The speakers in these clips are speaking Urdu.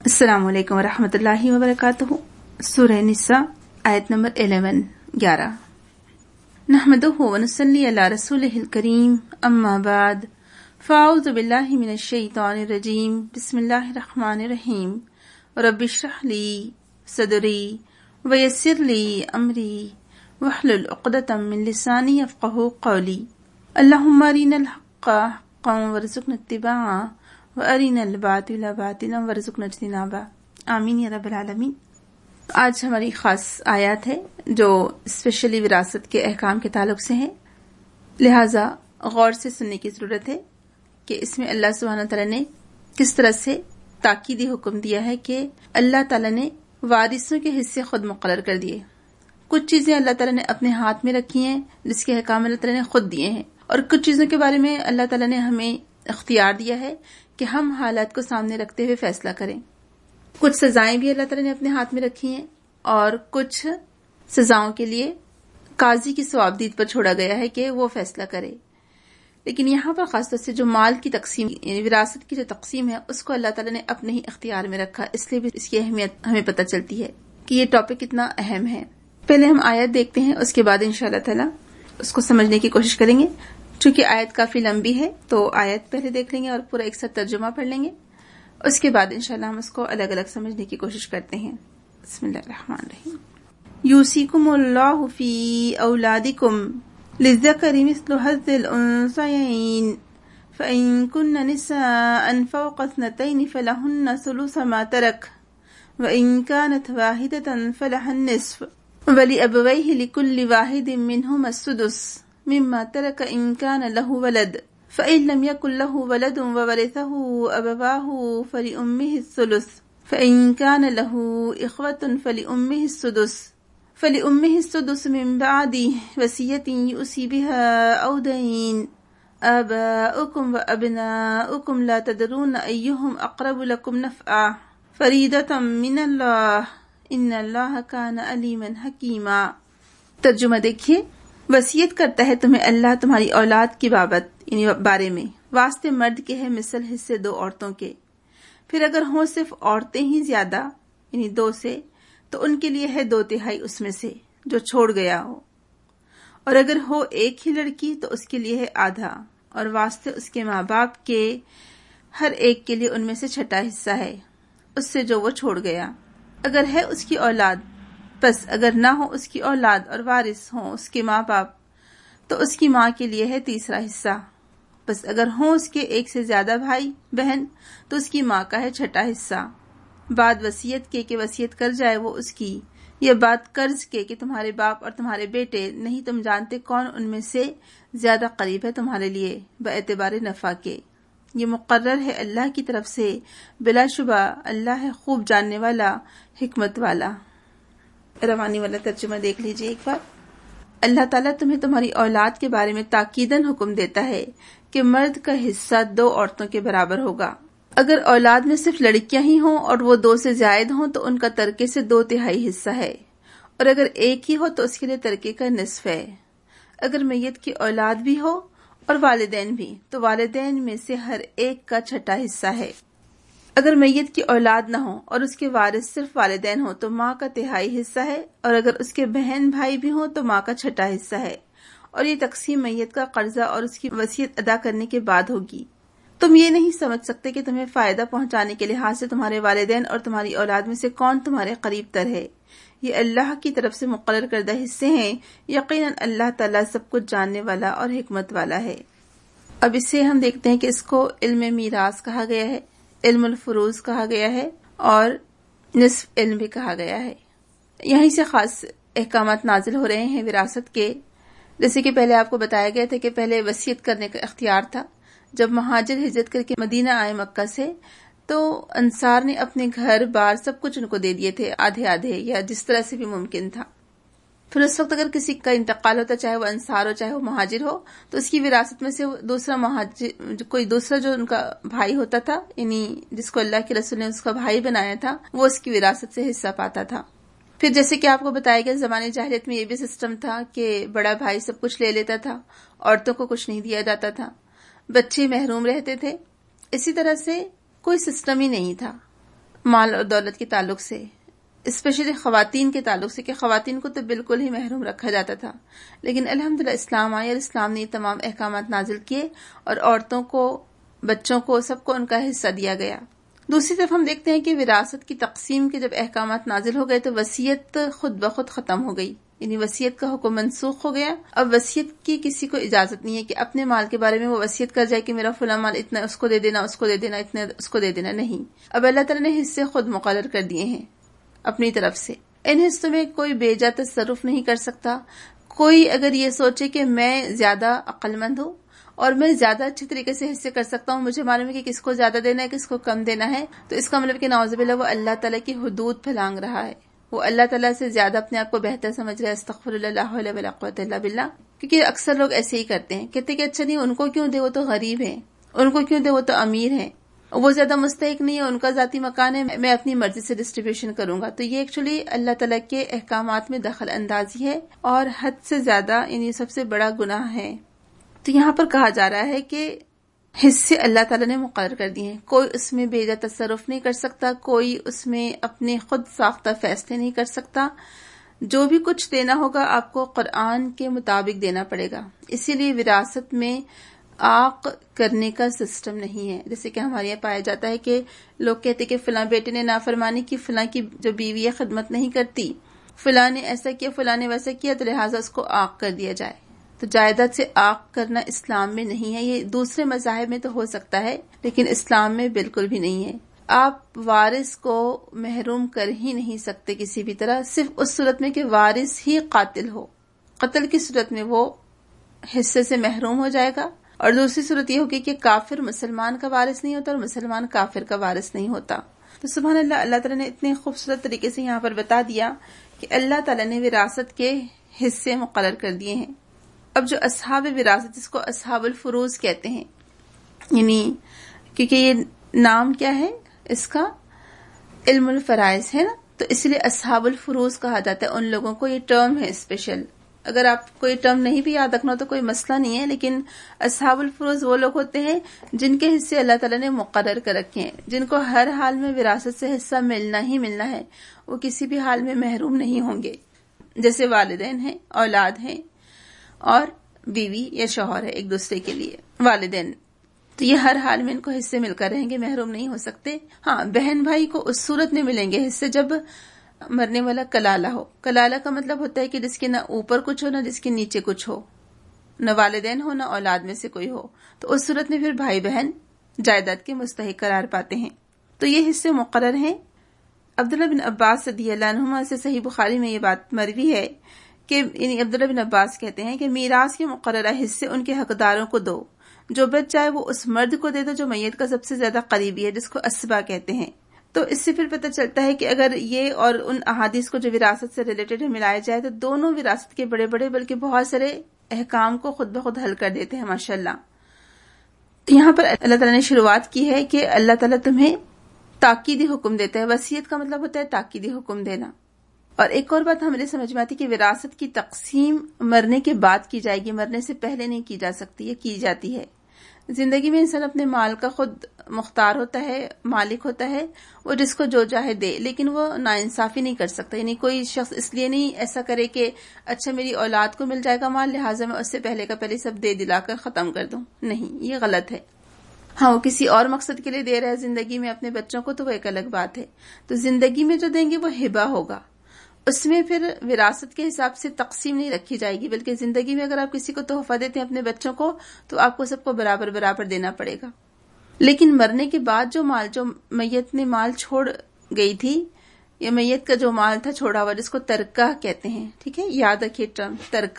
अस्सलामु अलैकुम वरहमतुल्लाहि वबरकातुहू। सूरह निसा आयत नंबर 11। नहमदुहु व नुसल्ली अला रसूलिहिल करीम, अम्मा बाद, फ़अऊज़ु बिल्लाहि मिनश शैतानिर रजीम, बिस्मिल्लाहिर रहमानिर रहीम। रब्बि इश्रह ली सदरी व यस्सिर ली अमरी वहलुल उक़दतम मिन लिसानी यफ़क़हू क़ौली। अल्लाहुम्मा अरिनल हक़्क़ हक़्क़न वरज़ुक़ना इत्तिबाअ व अरिनल बातिला बातिलन वरज़ुक़ना इज्तिनाबा। आमीन या रब्बल आलमीन। आज हमारी खास आयत है जो स्पेशली विरासत के अहकाम के ताल्लुक से है, लिहाजा गौर से सुनने की जरूरत है कि इसमें अल्लाह सुब्हानहू तआला ने किस तरह से ताकीदी हुक्म दिया है कि अल्लाह ताला ने वारिसों के हिस्से खुद मुकर्रर कर दिए। कुछ चीजें अल्लाह ताला ने अपने हाथ में रखी हैं जिसके अहकाम अल्लाह ताला ने खुद दिए हैं, और कुछ चीजों के बारे में अल्लाह ताला ने हमें इख्तियार दिया है कि हम हालात को सामने रखते हुए फैसला करें। कुछ सजाएं भी अल्लाह ताला ने अपने हाथ में रखी हैं और कुछ सजाओं के लिए काजी की सवाबदीद पर छोड़ा गया है कि वो फैसला करे। लेकिन यहाँ पर खासतौर से जो माल की तकसीम, विरासत की जो तकसीम है, उसको अल्लाह ताला ने अपने ही इख्तियार में रखा, इसलिए भी इसकी अहमियत हमें पता चलती है कि ये टॉपिक कितना अहम है। पहले हम आयत देखते हैं, उसके बाद इंशाअल्लाह ताला उसको समझने की कोशिश करेंगे। चूंकि आयत काफी लंबी है तो आयत पहले देख लेंगे और पूरा एक साथ तर्जुमा पढ़ लेंगे, उसके बाद इंशाअल्लाह हम उसको अलग अलग समझने की कोशिश करते हैं। बिस्मिल्लाहिर्रहमानिर्रहीम। यूसिकुमुल्लाहु फी औलादिकुम लिज़्ज़करि मिस्लु हज़्ज़िल उन्सयैन फ़इन कुन्न निसाअन फ़ौक़ इस्नतैन फ़लहुन्न सुलुसु मा तरक व इन कानत वाहिदतन फ़लहन निस्फ़ वलिअबवैहि लिकुल्लि वाहिदिन मिनहुमा अस्सुदुस मिम्मा तरक इन कान लहु वलद फ़इन लम यकुन लहु वलदुन ववरिसहु अबवाहु फ़लिउम्मिहि अस्सुलुस फ़इन कान लहु इख़्वतुन फ़लिउम्मिहि अस्सुदुस मिन बअदि वसियतिन युसी बिहा औ दैन आबाउकुम व अबनाउकुम ला तदरून अय्युहुम अक़रबु लकुम नफ़अ फ़रीदतम मिनल्लाह इन्नल्लाह कान अलीमन हकीमा। तर्जुमा देखिए। वसीयत करता है तुम्हें अल्लाह तुम्हारी औलाद की बाबत यानी बारे में, वास्ते मर्द के है मिसल हिस्से दो औरतों के, फिर अगर हो सिर्फ औरतें ही ज्यादा यानी दो से, तो उनके लिए है 2/3 उसमें से जो छोड़ गया हो, और अगर हो एक ही लड़की तो उसके लिए है आधा, और वास्ते उसके माँ बाप के हर एक के लिए उनमें से 6वां हिस्सा है उससे जो वो छोड़ गया। अगर है उसकी औलाद, बस अगर ना हो उसकी औलाद और वारिस हो उसके माँ बाप, तो उसकी माँ के लिए है 3वां हिस्सा। बस अगर हो उसके एक से ज्यादा भाई बहन, तो उसकी माँ का है 6वां हिस्सा। बाद वसीयत के वसीयत कर जाए वो उसकी, यह बात कर्ज के कि तुम्हारे बाप और तुम्हारे बेटे नहीं तुम जानते कौन उनमें से ज्यादा करीब है तुम्हारे लिए बएतबार नफा के। ये मुकर्रर है अल्लाह की तरफ से, बिलाशुबा अल्लाह है खूब जानने वाला, हिकमत वाला। रवानी वाला तर्जुमा देख लीजिए एक बार। अल्लाह ताला तुम्हें तुम्हारी औलाद के बारे में ताकीदन हुक्म देता है कि मर्द का हिस्सा 2 औरतों के बराबर होगा। अगर औलाद में सिर्फ लड़कियां ही हों और वो 2 से ज्यादा हों तो उनका तरके से 2/3 हिस्सा है, और अगर एक ही हो तो उसके लिए तरके का निस्फ है। अगर मैयत की औलाद भी हो और वालिदैन भी, तो वालिदैन में से हर एक का 6वां हिस्सा है। अगर मैयत की औलाद न हो और उसके वारिस सिर्फ वालिदैन हो तो माँ का 1/3 हिस्सा है, और अगर उसके बहन भाई भी हो तो माँ का 6वां हिस्सा है। और ये तकसीम मैयत का कर्जा और उसकी वसीयत अदा करने के बाद होगी। तुम ये नहीं समझ सकते कि तुम्हें फायदा पहुंचाने के लिहाज से तुम्हारे वालिदैन और तुम्हारी औलाद में से कौन तुम्हारे करीब तर है। ये अल्लाह की तरफ से मुकर्रर करदा हिस्से हैं। यकीनन अल्लाह ताला सब कुछ जानने वाला और हिकमत वाला है। अब इससे हम देखते हैं कि इसको इल्म मीरास कहा गया है, इल्मुल फुरूज कहा गया है और निस्फ इल्म भी कहा गया है। यहीं से खास अहकामात नाजिल हो रहे हैं विरासत के। जैसे कि पहले आपको बताया गया था कि पहले वसीयत करने का इख्तियार था। जब महाजिर हिजरत करके मदीना आए मक्का से, तो अंसार ने अपने घर बार सब कुछ उनको दे दिए थे, आधे आधे या जिस तरह से भी मुमकिन था। फिर उस वक्त अगर किसी का इंतकाल होता, चाहे वो अंसार हो चाहे वो महाजिर हो, तो उसकी विरासत में से दूसरा महाजिर, कोई दूसरा जो उनका भाई होता था, यानी जिसको अल्लाह के रसूल ने उसका भाई बनाया था, वो उसकी विरासत से हिस्सा पाता था। फिर जैसे कि आपको बताया गया, ज़माने जाहिलियत में ये भी सिस्टम था कि बड़ा भाई सब कुछ ले लेता था, औरतों को कुछ नहीं दिया जाता था, बच्चे महरूम रहते थे। इसी तरह से कोई सिस्टम ही नहीं था। مال اور دولت کے تعلق سے، اسپیشلی خواتین کے تعلق سے، کہ خواتین کو تو بالکل ہی محروم رکھا جاتا تھا، لیکن الحمدللہ اسلام آیا اور اسلام نے یہ تمام احکامات نازل کیے اور عورتوں کو، بچوں کو، سب کو ان کا حصہ دیا گیا۔ دوسری طرف ہم دیکھتے ہیں کہ وراثت کی تقسیم کے جب احکامات نازل ہو گئے تو وصیت خود بخود ختم ہو گئی، یعنی وصیت کا حکم منسوخ ہو گیا۔ اب وصیت کی کسی کو اجازت نہیں ہے کہ اپنے مال کے بارے میں وہ وصیت کر جائے کہ میرا فلاں مال اتنا اس کو دے دینا، اس کو دے دینا، اتنا اس کو دے دینا، نہیں۔ اب اللہ تعالیٰ نے حصے خود مقرر کر دیے ہیں اپنی طرف سے، ان حصوں میں کوئی بے جا تصرف نہیں کر سکتا۔ کوئی اگر یہ سوچے کہ میں زیادہ عقل مند ہوں اور میں زیادہ اچھے طریقے سے حصے کر سکتا ہوں، مجھے معلوم ہے کہ کس کو زیادہ دینا ہے، کس کو کم دینا ہے، تو اس کا مطلب کہ نعوذ باللہ وہ اللہ تعالیٰ کی حدود پھلانگ رہا ہے، وہ اللہ تعالیٰ سے زیادہ اپنے آپ کو بہتر سمجھ رہا ہے۔ استغفر اللہ، لا حول ولا قوۃ الا باللہ۔ کیونکہ اکثر لوگ ایسے ہی کرتے ہیں، کہتے کہ اچھا نہیں، ان کو کیوں دے، وہ تو غریب ہیں، ان کو کیوں دے، وہ تو امیر ہیں، وہ زیادہ مستحق نہیں ہے، ان کا ذاتی مکان ہے، میں اپنی مرضی سے ڈسٹریبیوشن کروں گا۔ تو یہ ایکچولی اللہ تعالیٰ کے احکامات میں دخل اندازی ہے اور حد سے زیادہ، یعنی سب سے بڑا گناہ ہے۔ تو یہاں پر کہا جا رہا ہے کہ حصے اللہ تعالیٰ نے مقرر کر دیے ہیں، کوئی اس میں بے جا تصرف نہیں کر سکتا، کوئی اس میں اپنے خود ساختہ فیصلے نہیں کر سکتا۔ جو بھی کچھ دینا ہوگا آپ کو قرآن کے مطابق دینا پڑے گا۔ اسی لیے وراثت میں عاق کرنے کا سسٹم نہیں ہے، جیسے کہ ہمارے یہاں پایا جاتا ہے کہ لوگ کہتے کہ فلاں بیٹے نے نافرمانی کی، فلاں کی جو بیوی ہے خدمت نہیں کرتی، فلاں نے ایسا کیا، فلاں نے ویسا کیا، تو لہٰذا اس کو عاق کر دیا جائے۔ تو جائیداد سے عاق کرنا اسلام میں نہیں ہے، یہ دوسرے مذاہب میں تو ہو سکتا ہے لیکن اسلام میں بالکل بھی نہیں ہے۔ آپ وارث کو محروم کر ہی نہیں سکتے کسی بھی طرح، صرف اس صورت میں کہ وارث ہی قاتل ہو، قتل کی صورت میں وہ حصے سے محروم ہو جائے گا، اور دوسری صورت یہ ہوگی کہ کافر مسلمان کا وارث نہیں ہوتا اور مسلمان کافر کا وارث نہیں ہوتا۔ تو سبحان اللہ، اللہ تعالیٰ نے اتنے خوبصورت طریقے سے یہاں پر بتا دیا کہ اللہ تعالیٰ نے وراثت کے حصے مقرر کر دیے ہیں۔ اب جو اصحاب وراثت، جس کو اصحاب الفروض کہتے ہیں، یعنی کیونکہ یہ نام کیا ہے اس کا، علم الفرائض ہے نا، تو اس لیے اصحاب الفروض کہا جاتا ہے ان لوگوں کو، یہ ٹرم ہے اسپیشل۔ اگر آپ کو یہ ٹرم نہیں بھی یاد رکھنا تو کوئی مسئلہ نہیں ہے، لیکن اصحاب الفروض وہ لوگ ہوتے ہیں جن کے حصے اللہ تعالیٰ نے مقرر کر رکھے ہیں، جن کو ہر حال میں وراثت سے حصہ ملنا ہی ملنا ہے، وہ کسی بھی حال میں محروم نہیں ہوں گے۔ جیسے والدین ہیں، اولاد ہیں، اور بیوی یا شوہر ہے ایک دوسرے کے لیے، والدین، تو یہ ہر حال میں ان کو حصے مل کر رہیں گے، محروم نہیں ہو سکتے۔ ہاں، بہن بھائی کو اس صورت میں ملیں گے حصے جب مرنے والا کلالہ ہو۔ کلالہ کا مطلب ہوتا ہے کہ جس کے نہ اوپر کچھ ہو نہ جس کے نیچے کچھ ہو، نہ والدین ہو نہ اولاد میں سے کوئی ہو، تو اس صورت میں پھر بھائی بہن جائیداد کے مستحق قرار پاتے ہیں۔ تو یہ حصے مقرر ہیں۔ عبداللہ بن عباس رضی اللہ عنہما سے صحیح بخاری میں یہ بات مروی ہے کہ یعنی عبداللہ بن عباس کہتے ہیں کہ میراث کے مقررہ حصے ان کے حقداروں کو دو، جو بچ جائے وہ اس مرد کو دے دو جو میت کا سب سے زیادہ قریبی ہے، جس کو اسبا کہتے ہیں۔ تو اس سے پھر پتہ چلتا ہے کہ اگر یہ اور ان احادیث کو جو وراثت سے ریلیٹڈ ہے ملایا جائے تو دونوں وراثت کے بڑے بڑے بلکہ بہت سارے احکام کو خود بخود حل کر دیتے ہیں، ماشاءاللہ۔ یہاں پر اللہ تعالیٰ نے شروعات کی ہے کہ اللہ تعالیٰ تمہیں تاکیدی حکم دیتا ہے۔ وصیت کا مطلب ہوتا ہے تاکیدی حکم دینا۔ اور ایک اور بات ہمارے سمجھ میں آتی ہے کہ وراثت کی تقسیم مرنے کے بعد کی جائے گی، مرنے سے پہلے نہیں کی جا سکتی، یہ کی جاتی ہے۔ زندگی میں انسان اپنے مال کا خود مختار ہوتا ہے، مالک ہوتا ہے، وہ جس کو جو چاہے دے، لیکن وہ ناانصافی نہیں کر سکتا۔ یعنی کوئی شخص اس لیے نہیں ایسا کرے کہ اچھا میری اولاد کو مل جائے گا مال، لہٰذا میں اس سے پہلے کا پہلے سب دے دلا کر ختم کر دوں، نہیں، یہ غلط ہے۔ ہاں، وہ کسی اور مقصد کے لیے دے رہا ہے زندگی میں اپنے بچوں کو تو وہ ایک الگ بات ہے۔ تو زندگی میں جو دیں گے وہ ہبہ ہوگا، اس میں پھر وراثت کے حساب سے تقسیم نہیں رکھی جائے گی، بلکہ زندگی میں اگر آپ کسی کو تحفہ دیتے ہیں اپنے بچوں کو تو آپ کو سب کو برابر برابر دینا پڑے گا۔ لیکن مرنے کے بعد جو مال، جو میت نے مال چھوڑ گئی تھی، یا میت کا جو مال تھا چھوڑا ہوا، جس کو ترکہ کہتے ہیں، ٹھیک ہے، یاد رکھیے ٹرم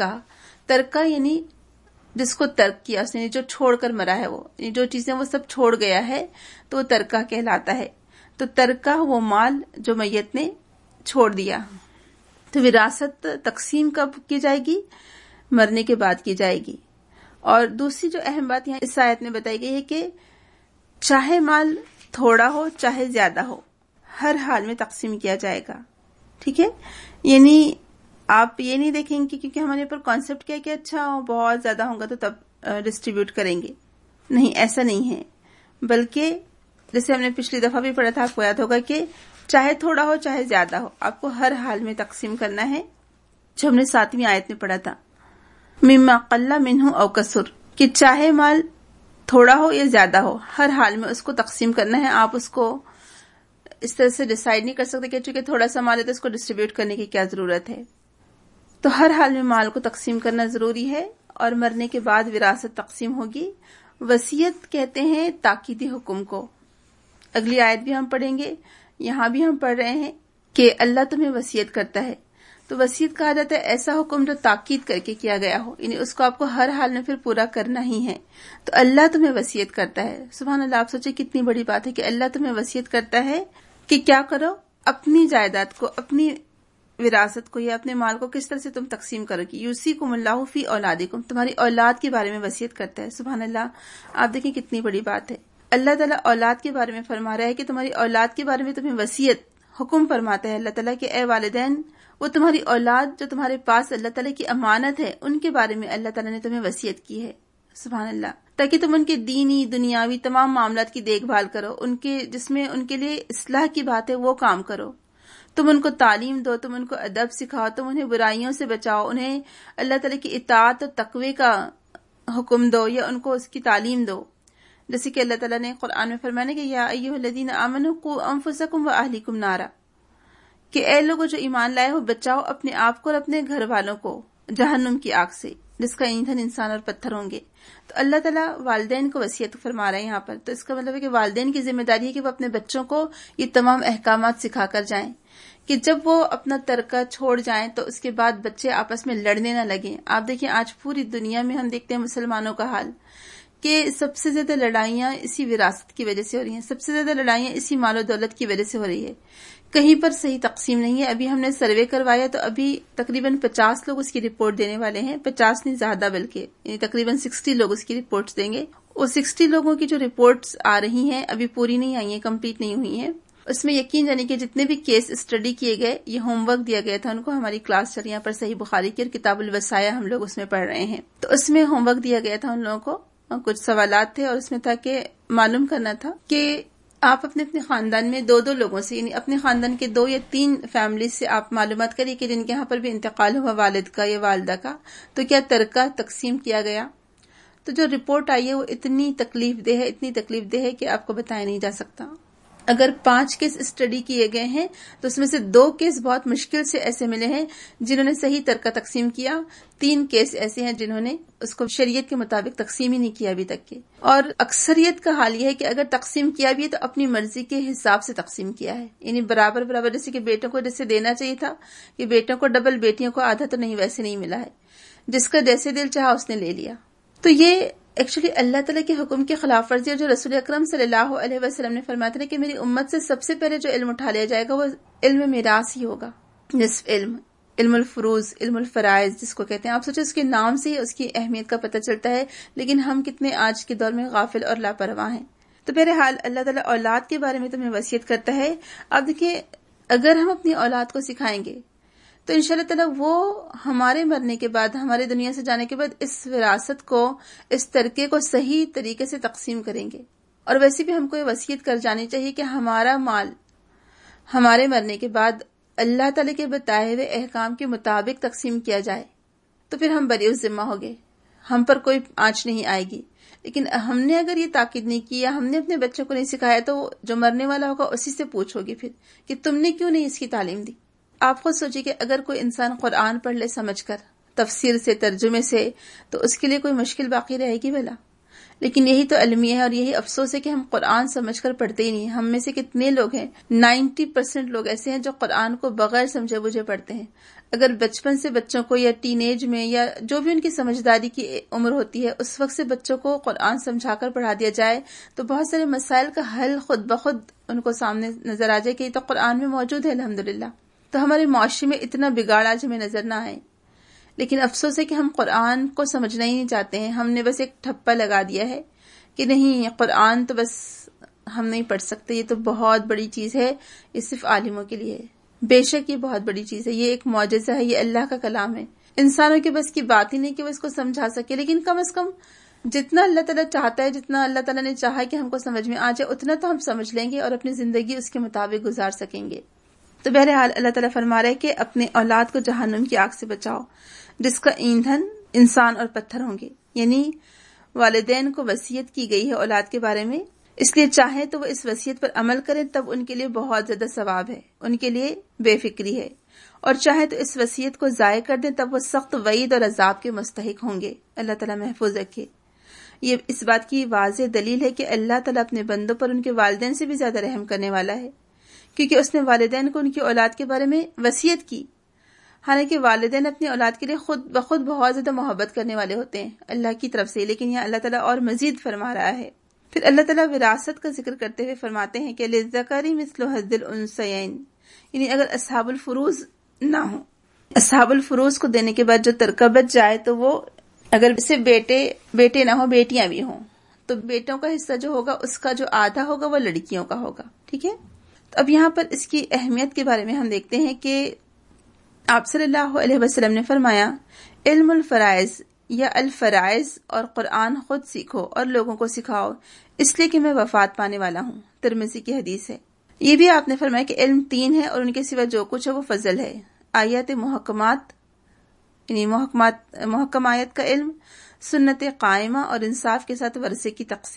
ترکہ یعنی جس کو ترک کیا اس نے، جو چھوڑ کر مرا ہے، وہ یعنی جو چیزیں وہ سب چھوڑ گیا ہے تو وہ ترکہ کہلاتا ہے۔ تو ترکہ وہ مال جو میت نے چھوڑ دیا۔ تو وراثت تقسیم کب کی جائے گی؟ مرنے کے بعد کی جائے گی۔ اور دوسری جو اہم بات یہاں اس آیت میں بتائی گئی ہے کہ چاہے مال تھوڑا ہو چاہے زیادہ ہو، ہر حال میں تقسیم کیا جائے گا، ٹھیک ہے۔ یعنی آپ یہ نہیں دیکھیں گے کیونکہ ہمارے اوپر کانسیپٹ کیا کہ اچھا بہت زیادہ ہوگا تو تب ڈسٹریبیوٹ کریں گے، نہیں، ایسا نہیں ہے، بلکہ جیسے ہم نے پچھلی دفعہ بھی پڑھا تھا، آپ کو یاد ہوگا کہ چاہے تھوڑا ہو چاہے زیادہ ہو، آپ کو ہر حال میں تقسیم کرنا ہے، جو ہم نے 7ویں آیت میں پڑھا تھا، مما قل منہ او کثر، کہ چاہے مال تھوڑا ہو یا زیادہ ہو، ہر حال میں اس کو تقسیم کرنا ہے. آپ اس کو اس طرح سے ڈیسائیڈ نہیں کر سکتے کہ چونکہ تھوڑا سا مال ہے تو اس کو ڈسٹریبیوٹ کرنے کی کیا ضرورت ہے. تو ہر حال میں مال کو تقسیم کرنا ضروری ہے، اور مرنے کے بعد وراثت تقسیم ہوگی. وصیت کہتے ہیں تاکیدی حکم کو. اگلی آیت بھی ہم پڑھیں گے، یہاں بھی ہم پڑھ رہے ہیں کہ اللہ تمہیں وصیت کرتا ہے. تو وصیت کہا جاتا ہے ایسا حکم جو تاکید کر کے کیا گیا ہو، یعنی اس کو آپ کو ہر حال میں پھر پورا کرنا ہی ہے. تو اللہ تمہیں وصیت کرتا ہے. سبحان اللہ، آپ سوچیں کتنی بڑی بات ہے کہ اللہ تمہیں وصیت کرتا ہے کہ کیا کرو، اپنی جائیداد کو، اپنی وراثت کو یا اپنے مال کو کس طرح سے تم تقسیم کرو گی. یوصیکم اللہ فی اولادکم، تمہاری اولاد کے بارے میں وصیت کرتا ہے. سبحان اللہ، آپ دیکھیں کتنی بڑی بات ہے. اللہ تعالیٰ اولاد کے بارے میں فرما رہا ہے کہ تمہاری اولاد کے بارے میں تمہیں وصیت حکم فرماتا ہے اللہ تعالیٰ کہ اے والدین، وہ تمہاری اولاد جو تمہارے پاس اللہ تعالیٰ کی امانت ہے، ان کے بارے میں اللہ تعالیٰ نے تمہیں وصیت کی ہے. سبحان اللہ، تاکہ تم ان کے دینی دنیاوی تمام معاملات کی دیکھ بھال کرو، ان کے جس میں ان کے لیے اصلاح کی بات ہے وہ کام کرو. تم ان کو تعلیم دو، تم ان کو ادب سکھاؤ، تم انہیں برائیوں سے بچاؤ، انہیں اللہ تعالیٰ کی اطاعت اور تقوی کا حکم دو یا ان کو اس کی تعلیم دو. جیسے کہ اللہ تعالیٰ نے قرآن میں فرمایا کہ یا ایھا الذین آمنوا قوا انفسکم واہلیکم نارا، کہ اے لوگوں جو ایمان لائے ہو، بچاؤ اپنے آپ کو اور اپنے گھر والوں کو جہنم کی آگ سے، جس کا ایندھن انسان اور پتھر ہوں گے. تو اللہ تعالیٰ والدین کو وصیت فرما رہے ہیں یہاں پر. تو اس کا مطلب ہے کہ والدین کی ذمہ داری ہے کہ وہ اپنے بچوں کو یہ تمام احکامات سکھا کر جائیں، کہ جب وہ اپنا ترکہ چھوڑ جائیں تو اس کے بعد بچے آپس میں لڑنے نہ لگیں. آپ دیکھیں آج پوری دنیا میں ہم دیکھتے ہیں مسلمانوں کا حال، کہ سب سے زیادہ لڑائیاں اسی وراثت کی وجہ سے ہو رہی ہیں، سب سے زیادہ لڑائیاں اسی مال و دولت کی وجہ سے ہو رہی ہے. کہیں پر صحیح تقسیم نہیں ہے. ابھی ہم نے سروے کروایا تو ابھی تقریباً 50 لوگ اس کی رپورٹ دینے والے ہیں، 50 نہیں زیادہ بلکہ، یعنی تقریباً 60 لوگ اس کی رپورٹس دیں گے. وہ 60 لوگوں کی جو رپورٹس آ رہی ہیں ابھی پوری نہیں آئی ہیں، کمپلیٹ نہیں ہوئی ہیں. اس میں یقین جانے کہ جتنے بھی کیس اسٹڈی کیے گئے، یہ ہوم ورک دیا گیا تھا ان کو. ہماری کلاس چل یہاں پر صحیح بخاری کی اور کتاب الوصایہ ہم لوگ اس میں پڑھ رہے ہیں. تو اس میں ہوم ورک دیا گیا تھا ان لوگوں کو، کچھ سوالات تھے اور اس میں تھا کہ معلوم کرنا تھا کہ آپ اپنے خاندان میں 2 لوگوں سے، یعنی اپنے خاندان کے 2 یا 3 فیملی سے آپ معلومات کریے کہ جن کے یہاں پر بھی انتقال ہوا والد کا یا والدہ کا، تو کیا ترکہ تقسیم کیا گیا. تو جو رپورٹ آئی ہے وہ اتنی تکلیف دہ ہے کہ آپ کو بتایا نہیں جا سکتا. اگر 5 کیس اسٹڈی کیے گئے ہیں تو اس میں سے 2 کیس بہت مشکل سے ایسے ملے ہیں جنہوں نے صحیح ترکہ تقسیم کیا، 3 کیس ایسے ہیں جنہوں نے اس کو شریعت کے مطابق تقسیم ہی نہیں کیا ابھی تک کے. اور اکثریت کا حال یہ ہے کہ اگر تقسیم کیا بھی ہے تو اپنی مرضی کے حساب سے تقسیم کیا ہے، یعنی برابر، جیسے کہ بیٹوں کو جیسے دینا چاہیے تھا کہ بیٹوں کو ڈبل، بیٹیوں کو آدھا، تو نہیں، ویسے نہیں ملا ہے. جس کا جیسے دل چاہا اس نے لے لیا. تو یہ ایکچولی اللہ تعالیٰ کے حکم کی خلاف ورزی، اور جو رسول اکرم صلی اللہ علیہ وسلم نے فرمایا تھا کہ میری امت سے سب سے پہلے جو علم اٹھا لیا جائے گا وہ علم میراث ہی ہوگا. نصف علم الفروض، علم الفرائض جس کو کہتے ہیں. آپ سوچیں اس کے نام سے ہی اس کی اہمیت کا پتہ چلتا ہے، لیکن ہم کتنے آج کے دور میں غافل اور لاپرواہ ہیں. تو بہرحال اللہ تعالیٰ اولاد کے بارے میں تمہیں وصیت کرتا ہے. اب دیکھیں اگر ہم اپنی اولاد کو سکھائیں گے تو انشاءاللہ تعالیٰ وہ ہمارے مرنے کے بعد، ہمارے دنیا سے جانے کے بعد اس وراثت کو، اس ترکے کو صحیح طریقے سے تقسیم کریں گے. اور ویسے بھی ہم کو یہ وصیت کر جانی چاہیے کہ ہمارا مال ہمارے مرنے کے بعد اللہ تعالیٰ کے بتائے ہوئے احکام کے مطابق تقسیم کیا جائے، تو پھر ہم بری ذمہ ہو گئے، ہم پر کوئی آنچ نہیں آئے گی. لیکن ہم نے اگر یہ تاکید نہیں کی یا ہم نے اپنے بچوں کو نہیں سکھایا تو جو مرنے والا ہوگا اسی سے پوچھو گی پھر کہ تم نے کیوں نہیں اس کی تعلیم دی. آپ خود سوچیے کہ اگر کوئی انسان قرآن پڑھ لے سمجھ کر، تفسیر سے، ترجمے سے، تو اس کے لیے کوئی مشکل باقی رہے گی بھلا؟ لیکن یہی تو المیہ ہے اور یہی افسوس ہے کہ ہم قرآن سمجھ کر پڑھتے ہی نہیں. ہم میں سے کتنے لوگ ہیں، 90% لوگ ایسے ہیں جو قرآن کو بغیر سمجھے بوجھے پڑھتے ہیں. اگر بچپن سے بچوں کو یا ٹین ایج میں یا جو بھی ان کی سمجھداری کی عمر ہوتی ہے اس وقت سے بچوں کو قرآن سمجھا کر پڑھا دیا جائے تو بہت سارے مسائل کا حل خود بخود ان کو سامنے نظر آ جائے کہ یہ تو قرآن میں موجود ہے الحمدللہ. تو ہمارے معاشرے میں اتنا بگاڑ آج ہمیں نظر نہ آئے. لیکن افسوس ہے کہ ہم قرآن کو سمجھنا ہی نہیں چاہتے ہیں. ہم نے بس ایک ٹھپا لگا دیا ہے کہ نہیں قرآن تو بس ہم نہیں پڑھ سکتے، یہ تو بہت بڑی چیز ہے، یہ صرف عالموں کے لیے ہے. بے شک یہ بہت بڑی چیز ہے، یہ ایک معجزہ ہے، یہ اللہ کا کلام ہے. انسانوں کے بس کی بات ہی نہیں کہ وہ اس کو سمجھا سکے، لیکن کم از کم جتنا اللہ تعالیٰ چاہتا ہے، جتنا اللہ تعالیٰ نے چاہا کہ ہم کو سمجھ میں آ جائے، اتنا تو ہم سمجھ لیں گے اور اپنی زندگی اس کے مطابق گزار سکیں گے۔ تو بہرحال اللہ تعالیٰ فرما رہے کہ اپنے اولاد کو جہنم کی آگ سے بچاؤ جس کا ایندھن انسان اور پتھر ہوں گے۔ یعنی والدین کو وصیت کی گئی ہے اولاد کے بارے میں، اس لیے چاہیں تو وہ اس وصیت پر عمل کریں تب ان کے لیے بہت زیادہ ثواب ہے، ان کے لیے بے فکری ہے، اور چاہیں تو اس وصیت کو ضائع کر دیں تب وہ سخت وعید اور عذاب کے مستحق ہوں گے۔ اللہ تعالیٰ محفوظ رکھے۔ یہ اس بات کی واضح دلیل ہے کہ اللہ تعالیٰ اپنے بندوں پر ان کے والدین سے بھی زیادہ رحم کرنے والا ہے، کیونکہ اس نے والدین کو ان کی اولاد کے بارے میں وصیت کی۔ حالانکہ والدین اپنی اولاد کے لیے خود بخود بہت زیادہ محبت کرنے والے ہوتے ہیں اللہ کی طرف سے، لیکن یہاں اللہ تعالیٰ اور مزید فرما رہا ہے۔ پھر اللہ تعالیٰ وراثت کا ذکر کرتے ہوئے فرماتے ہیں کہ للذکر مثل حظ الانثیین، یعنی اگر اصحاب الفروض نہ ہوں، اصحاب الفروض کو دینے کے بعد جو ترکہ بچ جائے تو وہ اگر صرف بیٹے نہ ہوں، بیٹیاں بھی ہوں، تو بیٹوں کا حصہ جو ہوگا اس کا جو آدھا ہوگا وہ لڑکیوں کا ہوگا۔ ٹھیک ہے، تو اب یہاں پر اس کی اہمیت کے بارے میں ہم دیکھتے ہیں کہ آپ صلی اللہ علیہ وسلم نے فرمایا علم الفرائض یا الفرائض اور قرآن خود سیکھو اور لوگوں کو سکھاؤ، اس لیے کہ میں وفات پانے والا ہوں۔ ترمذی کی حدیث ہے۔ یہ بھی آپ نے فرمایا کہ علم 3 ہے اور ان کے سوا جو کچھ ہے وہ فضل ہے۔ آیات محکمات یعنی محکم آیت کا علم، سنت قائمہ اور انصاف کے ساتھ ورثے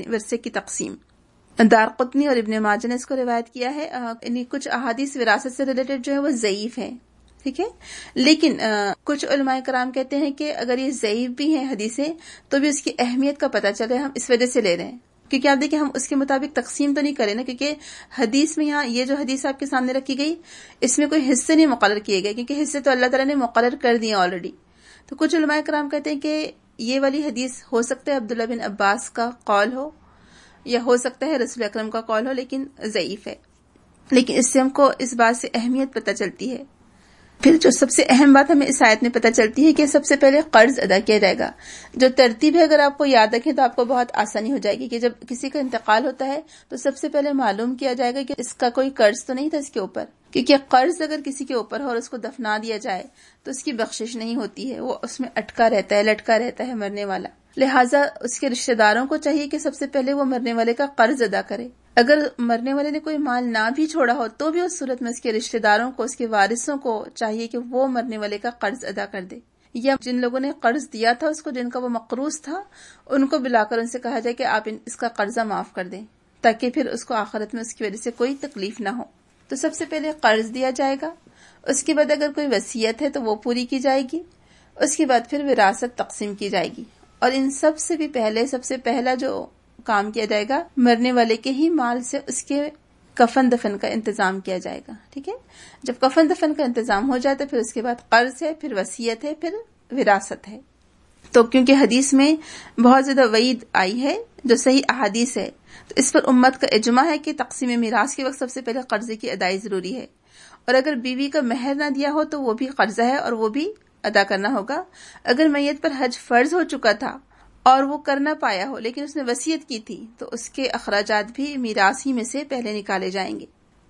کی تقسیم۔ دارقطنی اور ابن ماجہ نے اس کو روایت کیا ہے۔ یعنی کچھ احادیث وراثت سے ریلیٹڈ جو ہے وہ ضعیف ہیں، ٹھیک ہے، لیکن کچھ علماء کرام کہتے ہیں کہ اگر یہ ضعیف بھی ہیں حدیثیں تو بھی اس کی اہمیت کا پتہ چلے، ہم اس وجہ سے لے رہے ہیں کیونکہ آپ دیکھیں ہم اس کے مطابق تقسیم تو نہیں کریں نا، کیونکہ حدیث میں یہاں یہ جو حدیث آپ کے سامنے رکھی گئی اس میں کوئی حصے نہیں مقرر کیے گئے، کیونکہ حصے تو اللہ تعالیٰ نے مقرر کر دیے آلریڈی۔ تو کچھ علماء کرام کہتے ہیں کہ یہ والی حدیث ہو سکتا ہے عبداللہ بن عباس کا قول ہو یا ہو سکتا ہے رسول اکرم کا قول ہو، لیکن ضعیف ہے۔ لیکن اس سے ہم کو اس بات سے اہمیت پتہ چلتی ہے۔ پھر جو سب سے اہم بات ہمیں اس آیت میں پتہ چلتی ہے کہ سب سے پہلے قرض ادا کیا جائے گا۔ جو ترتیب ہے اگر آپ کو یاد رکھیں تو آپ کو بہت آسانی ہو جائے گی کہ جب کسی کا انتقال ہوتا ہے تو سب سے پہلے معلوم کیا جائے گا کہ اس کا کوئی قرض تو نہیں تھا اس کے اوپر، کیونکہ قرض اگر کسی کے اوپر ہو اور اس کو دفنا دیا جائے تو اس کی بخشش نہیں ہوتی ہے، وہ اس میں اٹکا رہتا ہے، لٹکا رہتا ہے مرنے والا۔ لہٰذا اس کے رشتہ داروں کو چاہیے کہ سب سے پہلے وہ مرنے والے کا قرض ادا کرے۔ اگر مرنے والے نے کوئی مال نہ بھی چھوڑا ہو تو بھی اس صورت میں اس کے رشتہ داروں کو، اس کے وارثوں کو چاہیے کہ وہ مرنے والے کا قرض ادا کر دے، یا جن لوگوں نے قرض دیا تھا اس کو، جن کا وہ مقروض تھا، ان کو بلا کر ان سے کہا جائے کہ آپ اس کا قرضہ معاف کر دیں تاکہ پھر اس کو آخرت میں اس کی وجہ سے کوئی تکلیف نہ ہو۔ تو سب سے پہلے قرض دیا جائے گا، اس کے بعد اگر کوئی وصیت ہے تو وہ پوری کی جائے گی، اس کے بعد پھر وراثت تقسیم کی جائے گی، اور ان سب سے بھی پہلے سب سے پہلا جو کام کیا جائے گا مرنے والے کے ہی مال سے اس کے کفن دفن کا انتظام کیا جائے گا۔ ٹھیک ہے، جب کفن دفن کا انتظام ہو جائے تو پھر اس کے بعد قرض ہے، پھر وصیت ہے، پھر وراثت ہے۔ تو کیونکہ حدیث میں بہت زیادہ وعید آئی ہے جو صحیح احادیث ہے، تو اس پر امت کا اجماع ہے کہ تقسیم میراث کے وقت سب سے پہلے قرضے کی ادائیگی ضروری ہے، اور اگر بیوی کا مہر نہ دیا ہو تو وہ بھی قرضہ ہے اور وہ بھی ادا کرنا ہوگا۔ اگر میت پر حج فرض ہو چکا تھا اور وہ کر نہ پایا ہو لیکن اس نے وصیت کی تھی تو اس کے اخراجات بھی میراث ہی میں سے پہلے نکالے جائیں گے۔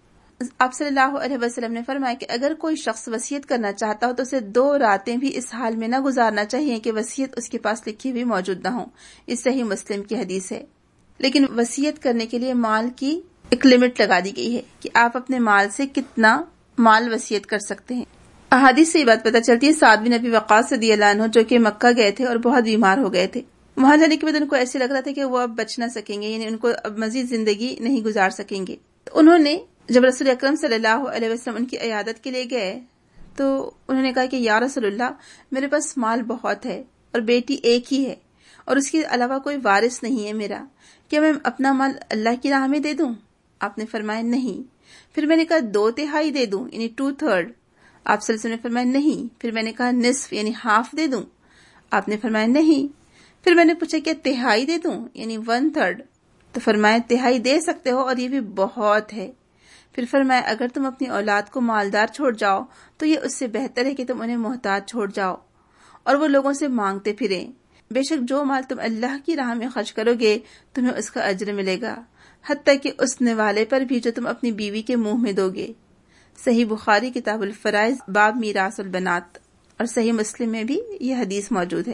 آپ صلی اللہ علیہ وسلم نے فرمایا کہ اگر کوئی شخص وصیت کرنا چاہتا ہو تو اسے 2 راتیں بھی اس حال میں نہ گزارنا چاہیے کہ وصیت اس کے پاس لکھی ہوئی موجود نہ ہو۔ یہ صحیح مسلم کی حدیث ہے۔ لیکن وصیت کرنے کے لیے مال کی ایک لمٹ لگا دی گئی ہے کہ آپ اپنے مال سے کتنا مال وصیت کر سکتے ہیں۔ احادیث سے یہ بات پتہ چلتی ہے، سعد بن ابی وقاص رضی اللہ عنہ جو کہ مکہ گئے تھے اور بہت بیمار ہو گئے تھے، وہاں جانے کے بعد ان کو ایسے لگ رہا تھا کہ وہ اب بچ نہ سکیں گے، یعنی ان کو اب مزید زندگی نہیں گزار سکیں گے۔ تو انہوں نے جب رسول اکرم صلی اللہ علیہ وسلم ان کی عیادت کے لیے گئے تو انہوں نے کہا کہ یا رسول اللہ، میرے پاس مال بہت ہے اور بیٹی ایک ہی ہے اور اس کے علاوہ کوئی وارث نہیں ہے میرا، کیا میں اپنا مال اللہ کی راہ میں دے دوں؟ آپ نے فرمایا نہیں۔ پھر میں نے کہا 2/3 دے دوں یعنی 2/3؟ آپ صلی اللہ علیہ وسلم نے فرمایا نہیں۔ پھر میں نے کہا نصف یعنی ہاف دے دوں؟ آپ نے فرمایا نہیں۔ پھر میں نے پوچھا کہ 1/3 دے دوں یعنی 1/3؟ تو فرمایا 1/3 دے سکتے ہو اور یہ بھی بہت ہے۔ پھر فرمایا اگر تم اپنی اولاد کو مالدار چھوڑ جاؤ تو یہ اس سے بہتر ہے کہ تم انہیں محتاج چھوڑ جاؤ اور وہ لوگوں سے مانگتے پھریں۔ بے شک جو مال تم اللہ کی راہ میں خرچ کرو گے تمہیں اس کا اجر ملے گا، حتیٰ کہ اس نوالے پر بھی جو تم اپنی بیوی کے منہ میں دو گے۔ صحیح بخاری کتاب الفرائض باب میراث البنات، اور صحیح مسلم میں بھی یہ حدیث موجود ہے۔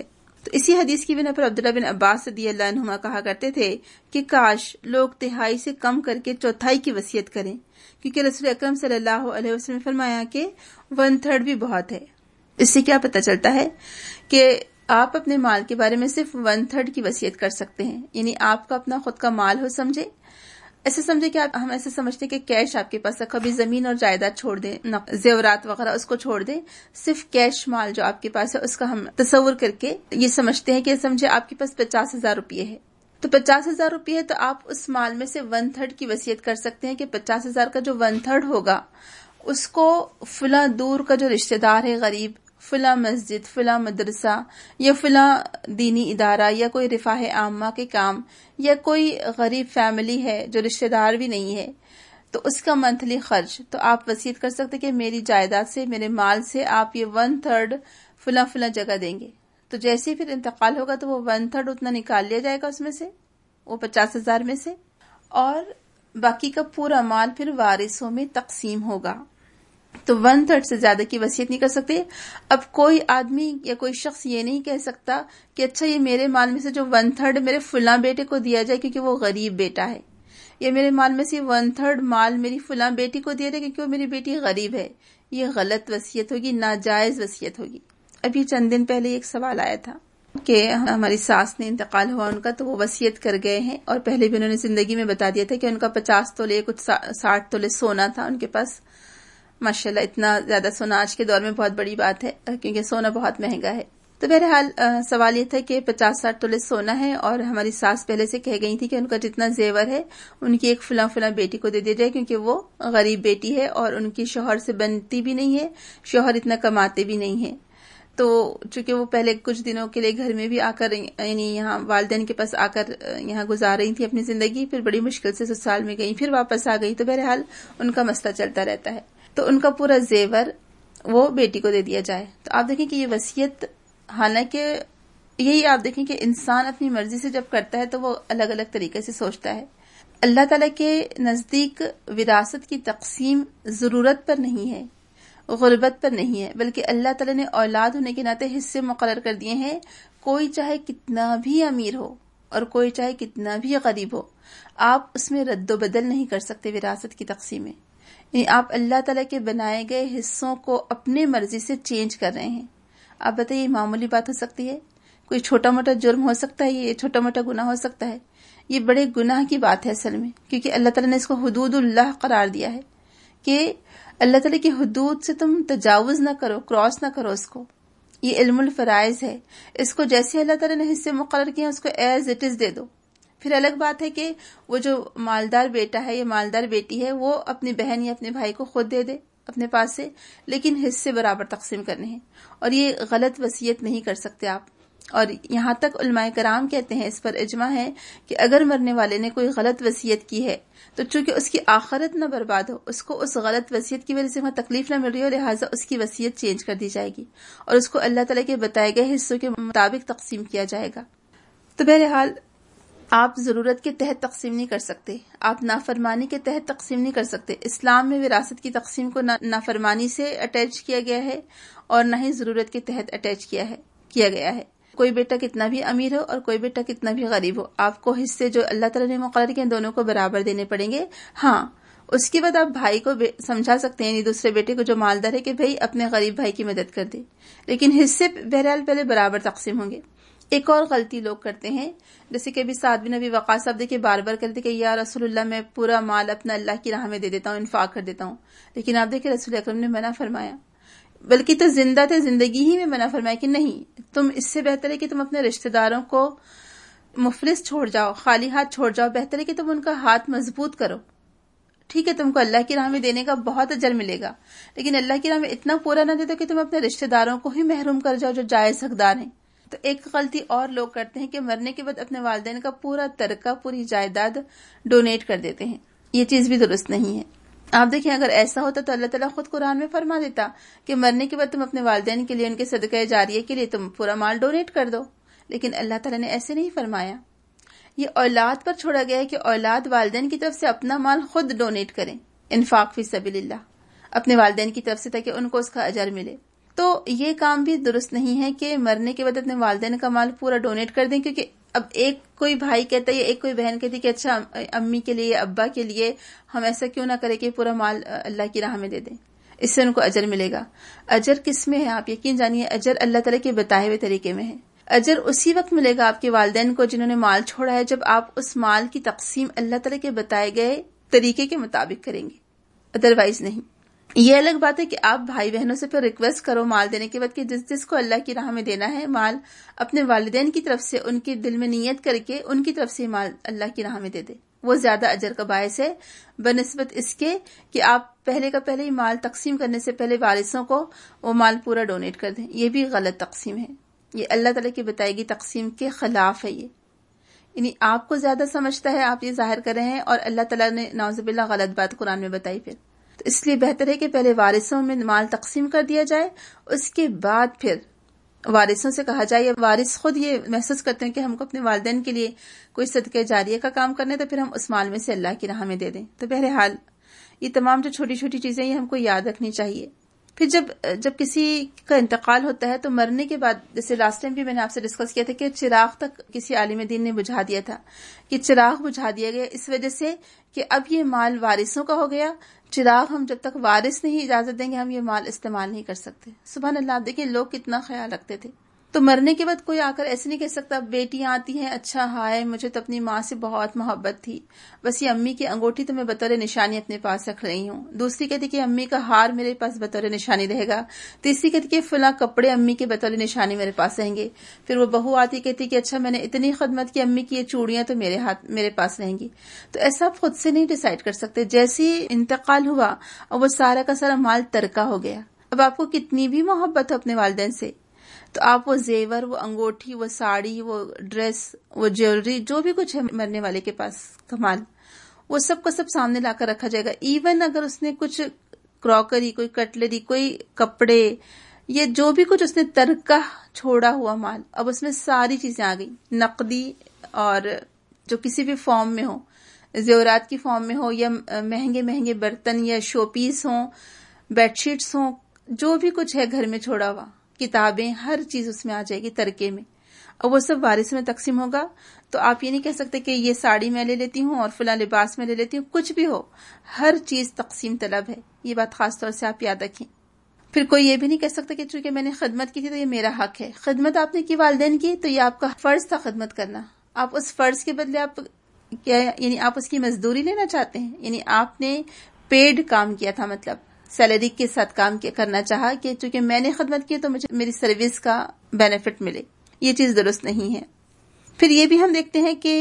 تو اسی حدیث کی بنا پر عبداللہ بن عباس رضی اللہ عنہما کہا کرتے تھے کہ کاش لوگ تہائی سے کم کر کے چوتھائی کی وصیت کریں، کیونکہ رسول اکرم صلی اللہ علیہ وسلم نے فرمایا کہ 1/3 بھی بہت ہے۔ اس سے کیا پتہ چلتا ہے کہ آپ اپنے مال کے بارے میں صرف 1/3 کی وصیت کر سکتے ہیں، یعنی آپ کا اپنا خود کا مال ہو، سمجھے ایسے سمجھے کہ ہم ایسے سمجھتے ہیں کہ کیش آپ کے پاس ہے، کبھی زمین اور جائیداد چھوڑ دیں، زیورات وغیرہ اس کو چھوڑ دیں، صرف کیش مال جو آپ کے پاس ہے اس کا ہم تصور کر کے یہ سمجھتے ہیں کہ سمجھے آپ کے پاس 50,000 روپے ہے، تو 50,000 روپے ہے تو آپ اس مال میں سے 1/3 کی وصیت کر سکتے ہیں کہ 50,000 کا جو 1/3 ہوگا اس کو فلاں دور کا جو رشتہ دار ہے غریب، فلاں مسجد، فلاں مدرسہ یا فلاں دینی ادارہ یا کوئی رفاہ عامہ کے کام یا کوئی غریب فیملی ہے جو رشتہ دار بھی نہیں ہے تو اس کا منتھلی خرچ، تو آپ وصیت کر سکتے کہ میری جائیداد سے، میرے مال سے آپ یہ 1/3 فلاں فلاں جگہ دیں گے، تو جیسے ہی پھر انتقال ہوگا تو وہ 1/3 اتنا نکال لیا جائے گا اس میں سے، وہ 50,000 میں سے، اور باقی کا پورا مال پھر وارثوں میں تقسیم ہوگا۔ تو 1/3 سے زیادہ کی وصیت نہیں کر سکتے۔ اب کوئی آدمی یا کوئی شخص یہ نہیں کہہ سکتا کہ اچھا یہ میرے مال میں سے جو 1/3 میرے فلاں بیٹے کو دیا جائے کیونکہ وہ غریب بیٹا ہے، یا میرے مال میں سے 1/3 مال میری فلاں بیٹی کو دیا جائے کیونکہ وہ میری بیٹی غریب ہے، یہ غلط وصیت ہوگی، ناجائز وصیت ہوگی۔ ابھی چند دن پہلے ایک سوال آیا تھا کہ ہماری ساس نے انتقال ہوا ان کا، تو وہ وصیت کر گئے ہیں، اور پہلے بھی انہوں نے زندگی میں بتا دیا تھا کہ ان کا 50 تولے کچھ 60 تولے سونا تھا ان کے پاس۔ ماشاءاللہ اتنا زیادہ سونا آج کے دور میں بہت بڑی بات ہے کیونکہ سونا بہت مہنگا ہے۔ تو بہرحال سوال یہ تھا کہ 50-60 تولے سونا ہے، اور ہماری ساس پہلے سے کہہ گئی تھی کہ ان کا جتنا زیور ہے ان کی ایک فلاں فلاں بیٹی کو دے دیا جائے کیونکہ وہ غریب بیٹی ہے اور ان کی شوہر سے بنتی بھی نہیں ہے، شوہر اتنا کماتے بھی نہیں ہیں۔ تو چونکہ وہ پہلے کچھ دنوں کے لیے گھر میں بھی آ کر، یعنی یہاں والدین کے پاس آ کر یہاں گزار رہی تھی اپنی زندگی، پھر بڑی مشکل سے سسرال میں گئی، پھر واپس آ گئی، تو بہرحال ان کا مسئلہ چلتا رہتا ہے، تو ان کا پورا زیور وہ بیٹی کو دے دیا جائے۔ تو آپ دیکھیں کہ یہ وصیت، حالانکہ یہی آپ دیکھیں کہ انسان اپنی مرضی سے جب کرتا ہے تو وہ الگ الگ طریقے سے سوچتا ہے۔ اللہ تعالیٰ کے نزدیک وراثت کی تقسیم ضرورت پر نہیں ہے، غربت پر نہیں ہے، بلکہ اللہ تعالیٰ نے اولاد ہونے کے ناطے حصے مقرر کر دیے ہیں، کوئی چاہے کتنا بھی امیر ہو اور کوئی چاہے کتنا بھی غریب ہو، آپ اس میں رد و بدل نہیں کر سکتے وراثت کی تقسیم میں، یعنی آپ اللہ تعالیٰ کے بنائے گئے حصوں کو اپنے مرضی سے چینج کر رہے ہیں۔ آپ بتائیے یہ معمولی بات ہو سکتی ہے؟ کوئی چھوٹا موٹا جرم ہو سکتا ہے؟ یہ چھوٹا موٹا گناہ ہو سکتا ہے؟ یہ بڑے گناہ کی بات ہے اصل میں، کیونکہ اللہ تعالیٰ نے اس کو حدود اللہ قرار دیا ہے کہ اللہ تعالیٰ کی حدود سے تم تجاوز نہ کرو، کراس نہ کرو اس کو۔ یہ علم الفرائض ہے، اس کو جیسے اللہ تعالیٰ نے حصے مقرر کیے ہیں اس کو ایز اٹ از دے دو۔ پھر الگ بات ہے کہ وہ جو مالدار بیٹا ہے یا مالدار بیٹی ہے وہ اپنی بہن یا اپنے بھائی کو خود دے دے اپنے پاس سے، لیکن حصے برابر تقسیم کرنے ہیں، اور یہ غلط وصیت نہیں کر سکتے آپ۔ اور یہاں تک علماء کرام کہتے ہیں، اس پر اجماع ہے کہ اگر مرنے والے نے کوئی غلط وصیت کی ہے تو چونکہ اس کی آخرت نہ برباد ہو، اس کو اس غلط وصیت کی وجہ سے وہاں تکلیف نہ مل رہی ہو، لہٰذا اس کی وصیت چینج کر دی جائے گی اور اس کو اللہ تعالیٰ کے بتائے گئے حصوں کے مطابق تقسیم کیا جائے گا۔ تو بہرحال آپ ضرورت کے تحت تقسیم نہیں کر سکتے، آپ نافرمانی کے تحت تقسیم نہیں کر سکتے۔ اسلام میں وراثت کی تقسیم کو نافرمانی سے اٹیچ کیا گیا ہے اور نہ ہی ضرورت کے تحت اٹیچ کیا گیا ہے۔ کوئی بیٹا کتنا بھی امیر ہو اور کوئی بیٹا کتنا بھی غریب ہو، آپ کو حصے جو اللہ تعالیٰ نے مقرر کیے دونوں کو برابر دینے پڑیں گے۔ ہاں، اس کے بعد آپ بھائی کو سمجھا سکتے ہیں، یعنی دوسرے بیٹے کو جو مالدار ہے کہ بھائی اپنے غریب بھائی کی مدد کر دے، لیکن حصے بہرحال پہلے برابر تقسیم ہوں گے۔ ایک اور غلطی لوگ کرتے ہیں، جیسے کہ ابھی سعد بن ابی وقاص صاحب دیکھیں بار بار کہتے کہ یا رسول اللہ میں پورا مال اپنا اللہ کی راہ میں دے دیتا ہوں، انفاق کر دیتا ہوں، لیکن آپ دیکھیں رسول اکرم نے منع فرمایا، بلکہ تو زندہ تھے زندگی ہی میں منع فرمایا کہ نہیں، تم اس سے بہتر ہے کہ تم اپنے رشتہ داروں کو مفلس چھوڑ جاؤ، خالی ہاتھ چھوڑ جاؤ، بہتر ہے کہ تم ان کا ہاتھ مضبوط کرو۔ ٹھیک ہے، تم کو اللہ کی راہ میں دینے کا بہت اجر ملے گا، لیکن اللہ کی راہ میں اتنا پورا نہ دے دو کہ تم اپنے رشتہ داروں کو ہی محروم کر جاؤ جو جائز حقدار ہیں۔ تو ایک غلطی اور لوگ کرتے ہیں کہ مرنے کے بعد اپنے والدین کا پورا ترکہ، پوری جائیداد ڈونیٹ کر دیتے ہیں، یہ چیز بھی درست نہیں ہے۔ آپ دیکھیں اگر ایسا ہوتا تو اللہ تعالیٰ خود قرآن میں فرما دیتا کہ مرنے کے بعد تم اپنے والدین کے لیے، ان کے صدقہ جاریہ کے لیے تم پورا مال ڈونیٹ کر دو، لیکن اللہ تعالیٰ نے ایسے نہیں فرمایا۔ یہ اولاد پر چھوڑا گیا ہے کہ اولاد والدین کی طرف سے اپنا مال خود ڈونیٹ کریں، انفاق فی سبیل اللہ اپنے والدین کی طرف سے، تاکہ ان کو اس کا اجر ملے۔ تو یہ کام بھی درست نہیں ہے کہ مرنے کے بعد اپنے والدین کا مال پورا ڈونیٹ کر دیں، کیونکہ اب ایک کوئی بھائی کہتا ہے یا ایک کوئی بہن کہتی ہے کہ اچھا امی کے لیے ابا کے لیے ہم ایسا کیوں نہ کریں کہ پورا مال اللہ کی راہ میں دے دیں، اس سے ان کو اجر ملے گا. اجر کس میں ہے؟ آپ یقین جانیے اجر اللہ تعالیٰ کے بتائے ہوئے طریقے میں ہے. اجر اسی وقت ملے گا آپ کے والدین کو جنہوں نے مال چھوڑا ہے جب آپ اس مال کی تقسیم اللہ تعالیٰ کے بتائے گئے طریقے کے مطابق کریں گے، ادروائز نہیں. یہ الگ بات ہے کہ آپ بھائی بہنوں سے پھر ریکویسٹ کرو مال دینے کے بعد کہ جس جس کو اللہ کی راہ میں دینا ہے مال، اپنے والدین کی طرف سے ان کے دل میں نیت کر کے ان کی طرف سے مال اللہ کی راہ میں دے دے. وہ زیادہ اجر کا باعث ہے بنسبت اس کے کہ آپ پہلے کا پہلے ہی مال تقسیم کرنے سے پہلے وارثوں کو وہ مال پورا ڈونیٹ کر دیں. یہ بھی غلط تقسیم ہے، یہ اللہ تعالیٰ کی بتائی گئی تقسیم کے خلاف ہے. یہ یعنی آپ کو زیادہ سمجھتا ہے، آپ یہ ظاہر کر رہے ہیں، اور اللہ تعالیٰ نے نعوذ باللہ غلط بات قرآن میں بتائی. پھر تو اس لیے بہتر ہے کہ پہلے وارثوں میں مال تقسیم کر دیا جائے، اس کے بعد پھر وارثوں سے کہا جائے، یا وارث خود یہ محسوس کرتے ہیں کہ ہم کو اپنے والدین کے لیے کوئی صدقہ جاریہ کا کام کرنا ہے تو پھر ہم اس مال میں سے اللہ کی راہ میں دے دیں. تو بہرحال یہ تمام جو چھوٹی چھوٹی چیزیں یہ ہم کو یاد رکھنی چاہیے. پھر جب کسی کا انتقال ہوتا ہے تو مرنے کے بعد، جیسے لاسٹ ٹائم بھی میں نے آپ سے ڈسکس کیا تھا کہ چراغ تک کسی عالم دین نے بجھا دیا تھا، کہ چراغ بجھا دیا گیا اس وجہ سے کہ اب یہ مال وارثوں کا ہو گیا. چراغ ہم جب تک وارث نہیں اجازت دیں گے ہم یہ مال استعمال نہیں کر سکتے. سبحان اللہ، آپ دیکھیں لوگ کتنا خیال رکھتے تھے. تو مرنے کے بعد کوئی آ کر ایسے نہیں کہہ سکتا. بیٹیاں آتی ہیں، اچھا ہائے مجھے تو اپنی ماں سے بہت محبت تھی، بس یہ امی کی انگوٹھی تو میں بطور نشانی اپنے پاس رکھ رہی ہوں. دوسری کہتی کہ امی کا ہار میرے پاس بطور نشانی رہے گا. تیسری کہتی کہ فلاں کپڑے امی کے بطور نشانی میرے پاس رہیں گے. پھر وہ بہو آتی کہتی کہ اچھا میں نے اتنی خدمت کی، امی کی یہ چوڑیاں تو میرے پاس رہیں گی. تو ایسا آپ خود سے نہیں ڈیسائیڈ کر سکتے. جیسے انتقال ہوا اور وہ سارا کا سارا مال ترکہ ہو گیا، اب آپ کو کتنی بھی محبت ہو اپنے والدین سے تو آپ وہ زیور، وہ انگوٹھی، وہ ساڑی، وہ ڈریس، وہ جیولری، جو بھی کچھ ہے مرنے والے کے پاس کمال، وہ سب کو سب سامنے لا کر رکھا جائے گا. ایون اگر اس نے کچھ کراکری، کوئی کٹلری، کوئی کپڑے، یہ جو بھی کچھ اس نے ترکہ چھوڑا ہوا مال، اب اس میں ساری چیزیں آ گئی، نقدی اور جو کسی بھی فارم میں ہو، زیورات کی فارم میں ہو، یا مہنگے مہنگے برتن یا شو پیس ہوں، بیڈ شیٹس ہوں، جو بھی کچھ ہے گھر میں چھوڑا ہوا، کتابیں، ہر چیز اس میں آ جائے گی ترکے میں، اور وہ سب وارث میں تقسیم ہوگا. تو آپ یہ نہیں کہہ سکتے کہ یہ ساڑی میں لے لیتی ہوں اور فلاں لباس میں لے لیتی ہوں. کچھ بھی ہو، ہر چیز تقسیم طلب ہے. یہ بات خاص طور سے آپ یاد رکھیں. پھر کوئی یہ بھی نہیں کہہ سکتا کہ چونکہ میں نے خدمت کی تھی تو یہ میرا حق ہے. خدمت آپ نے کی والدین کی تو یہ آپ کا فرض تھا خدمت کرنا. آپ اس فرض کے بدلے آپ کیا، یعنی آپ اس کی مزدوری لینا چاہتے ہیں؟ یعنی آپ نے پیڈ کام کیا تھا، مطلب سیلری کے ساتھ کام کرنا چاہا کہ چونکہ میں نے خدمت کی تو مجھے میری سروس کا بینیفٹ ملے. یہ چیز درست نہیں ہے. پھر یہ بھی ہم دیکھتے ہیں کہ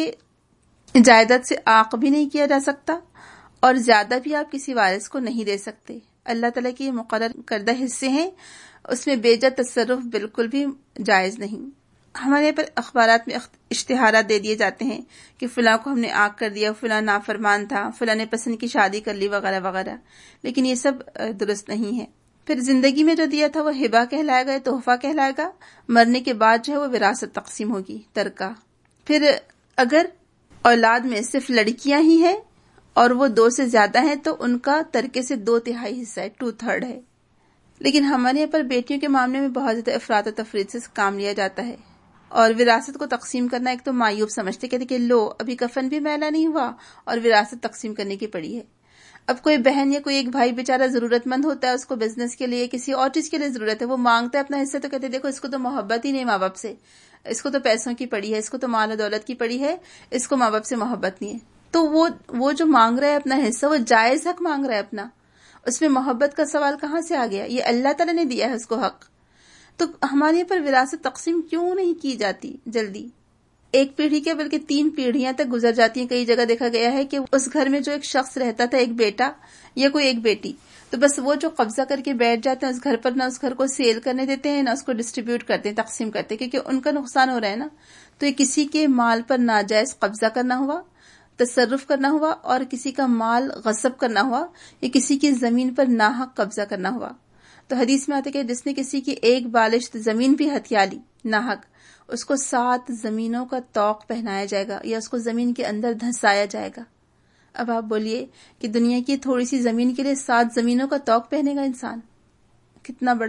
جائیداد سے عاق بھی نہیں کیا جا سکتا اور زیادہ بھی آپ کسی وارث کو نہیں دے سکتے. اللہ تعالیٰ کے مقرر کردہ حصے ہیں، اس میں بے جا تصرف بالکل بھی جائز نہیں. ہمارے یہاں پر اخبارات میں اشتہارات دے دیے جاتے ہیں کہ فلاں کو ہم نے عاق کر دیا، فلاں نافرمان تھا، فلاں نے پسند کی شادی کر لی، وغیرہ وغیرہ، لیکن یہ سب درست نہیں ہے. پھر زندگی میں جو دیا تھا وہ ہبہ کہلائے گا، تحفہ کہلائے گا. مرنے کے بعد جو ہے وہ وراثت تقسیم ہوگی، ترکہ. پھر اگر اولاد میں صرف لڑکیاں ہی ہیں اور وہ 2 سے زیادہ ہیں تو ان کا ترکے سے 2/3 حصہ ہے، 2/3 ہے. لیکن ہمارے یہاں پر بیٹیوں کے معاملے میں بہت زیادہ افراط و تفریط سے کام لیا جاتا ہے، اور وراثت کو تقسیم کرنا ایک تو معیوب سمجھتے، کہتے کہ لو ابھی کفن بھی میلا نہیں ہوا اور وراثت تقسیم کرنے کی پڑی ہے. اب کوئی بہن یا کوئی ایک بھائی بیچارہ ضرورت مند ہوتا ہے، اس کو بزنس کے لیے کسی اور چیز کے لیے ضرورت ہے، وہ مانگتا ہے اپنا حصہ تو کہتے دیکھو اس کو تو محبت ہی نہیں ماں باپ سے، اس کو تو پیسوں کی پڑی ہے، اس کو تو مال و دولت کی پڑی ہے، اس کو ماں باپ سے محبت نہیں ہے. تو وہ جو مانگ رہا ہے اپنا حصہ، وہ جائز حق مانگ رہا ہے اپنا، اس میں محبت کا سوال کہاں سے آ گیا؟ یہ اللہ تعالیٰ نے دیا ہے اس کو حق. تو ہمارے یہاں پر وراثت تقسیم کیوں نہیں کی جاتی جلدی؟ ایک پیڑھی کے بلکہ 3 پیڑھیاں تک گزر جاتی ہیں. کئی جگہ دیکھا گیا ہے کہ اس گھر میں جو ایک شخص رہتا تھا، ایک بیٹا یا کوئی ایک بیٹی، تو بس وہ جو قبضہ کر کے بیٹھ جاتے ہیں اس گھر پر، نہ اس گھر کو سیل کرنے دیتے ہیں، نہ اس کو ڈسٹریبیوٹ کرتے ہیں، تقسیم کرتے ہیں، کیونکہ ان کا نقصان ہو رہا ہے نا. تو یہ کسی کے مال پر ناجائز قبضہ کرنا ہوا، تصرف کرنا ہوا، اور کسی کا مال غصب کرنا ہوا، یا کسی کی زمین پر ناحق قبضہ کرنا ہوا. تو حدیث میں آتا ہے کہ جس نے کسی کی ایک بالشت زمین بھی ہتھیا لی ناحق، اس کو 7 زمینوں کا طوق پہنایا جائے گا، یا اس کو زمین کے اندر دھنسایا جائے گا. اب آپ بولیے کہ دنیا کی تھوڑی سی زمین کے لیے 7 زمینوں کا طوق پہنے گا انسان؟ کتنا بڑا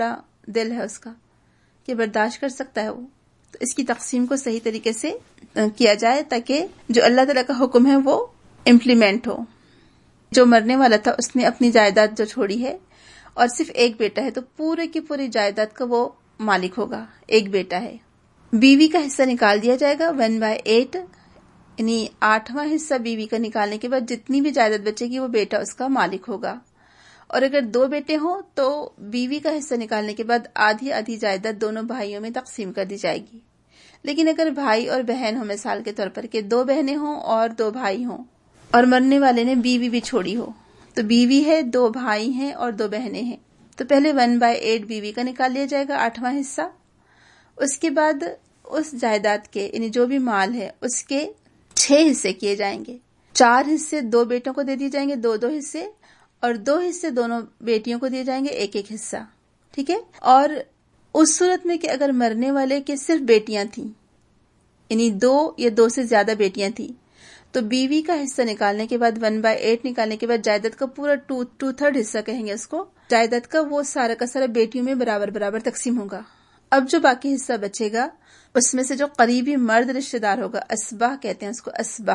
دل ہے اس کا کہ برداشت کر سکتا ہے وہ. تو اس کی تقسیم کو صحیح طریقے سے کیا جائے تاکہ جو اللہ تعالیٰ کا حکم ہے وہ امپلیمنٹ ہو. جو مرنے والا تھا اس نے اپنی جائیداد جو چھوڑی ہے اور صرف ایک بیٹا ہے تو پورے کی پوری جائیداد کا وہ مالک ہوگا. ایک بیٹا ہے. بیوی کا حصہ نکال دیا جائے گا 1/8، یعنی 8واں حصہ بیوی کا نکالنے کے بعد جتنی بھی جائیداد بچے گی وہ بیٹا اس کا مالک ہوگا. اور اگر 2 بیٹے ہوں تو بیوی کا حصہ نکالنے کے بعد آدھی آدھی جائیداد دونوں بھائیوں میں تقسیم کر دی جائے گی. لیکن اگر بھائی اور بہن ہوں، مثال کے طور پر کہ 2 بہنیں ہوں اور 2 بھائی ہوں اور مرنے والے نے بیوی بھی چھوڑی ہو، تو بیوی ہے، 2 بھائی ہیں اور 2 بہنیں ہیں، تو پہلے 1/8 بیوی کا نکال لیا جائے گا، 8واں حصہ. اس کے بعد اس جائیداد کے یعنی جو بھی مال ہے اس کے 6 حصے کیے جائیں گے. 4 حصے 2 بیٹوں کو دے دیے جائیں گے، 2 حصے، اور 2 حصے دونوں بیٹیوں کو دیے جائیں گے، 1 حصہ. ٹھیک ہے. اور اس صورت میں کہ اگر مرنے والے کے صرف بیٹیاں تھیں، یعنی 2 یا 2 سے زیادہ بیٹیاں تھیں، تو بیوی کا حصہ نکالنے کے بعد 1/8 نکالنے کے بعد جائیداد کا پورا 2/3 حصہ کہیں گے اس کو، جائیداد کا وہ سارا کا سارا بیٹیوں میں برابر برابر تقسیم ہوگا. اب جو باقی حصہ بچے گا اس میں سے جو قریبی مرد رشتہ دار ہوگا، اسبہ کہتے ہیں اس کو،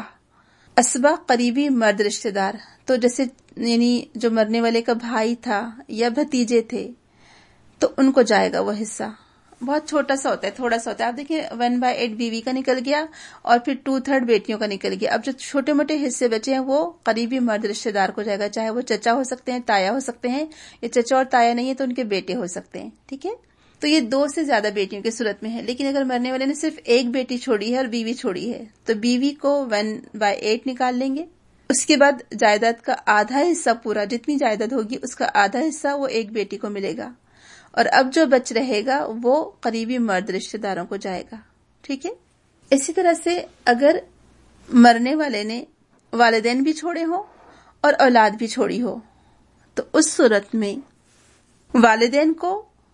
اسبہ قریبی مرد رشتہ دار، تو جیسے یعنی جو مرنے والے کا بھائی تھا یا بھتیجے تھے تو ان کو جائے گا وہ حصہ. بہت چھوٹا سا ہوتا ہے، تھوڑا سا ہوتا ہے. آپ دیکھیں 1/8 بیوی کا نکل گیا اور پھر 2/3 بیٹیوں کا نکل گیا. اب جو چھوٹے موٹے حصے بچے ہیں وہ قریبی مرد رشتہ دار کو جائے گا، چاہے وہ چچا ہو سکتے ہیں، تایا ہو سکتے ہیں، یا چچا اور تایا نہیں ہے تو ان کے بیٹے ہو سکتے ہیں. ٹھیک ہے. تو یہ 2 سے زیادہ بیٹیوں کی صورت میں ہے. لیکن اگر مرنے والے نے صرف ایک بیٹی چھوڑی ہے اور بیوی چھوڑی ہے تو بیوی کو 1/8 نکال لیں گے. اس کے بعد جائیداد کا آدھا حصہ، پورا جتنی جائیداد ہوگی اس کا آدھا حصہ وہ ایک بیٹی کو ملے گا، اور اب جو بچ رہے گا وہ قریبی مرد رشتہ داروں کو جائے گا. ٹھیک ہے. اسی طرح سے اگر مرنے والے نے والدین بھی چھوڑے ہوں اور اولاد بھی چھوڑی ہو تو اس صورت میں والدین کو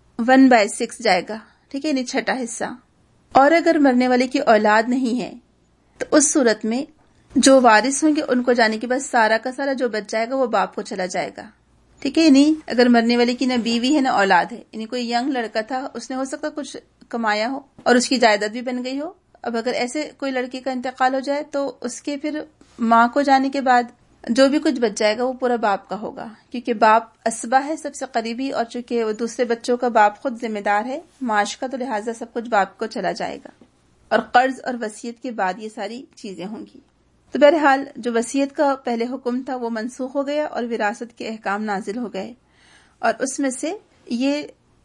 1/6 جائے گا. ٹھیک ہے، یعنی 6واں حصہ. اور اگر مرنے والے کی اولاد نہیں ہے تو اس صورت میں جو وارث ہوں گے ان کو جانے کے بعد سارا کا سارا جو بچ جائے گا وہ باپ کو چلا جائے گا. ٹھیک ہے. یعنی اگر مرنے والے کی نہ بیوی ہے نہ اولاد ہے، یعنی کوئی ینگ لڑکا تھا، اس نے ہو سکتا کچھ کمایا ہو اور اس کی جائیداد بھی بن گئی ہو. اب اگر ایسے کوئی لڑکی کا انتقال ہو جائے تو اس کے پھر ماں کو جانے کے بعد جو بھی کچھ بچ جائے گا وہ پورا باپ کا ہوگا، کیونکہ باپ اسبہ ہے سب سے قریبی، اور چونکہ وہ دوسرے بچوں کا باپ خود ذمہ دار ہے معاش کا، تو لہٰذا سب کچھ باپ کو چلا جائے گا. اور قرض اور وصیت کے بعد یہ ساری چیزیں ہوں گی. تو بہرحال جو وصیت کا پہلے حکم تھا وہ منسوخ ہو گیا اور وراثت کے احکام نازل ہو گئے، اور اس میں سے یہ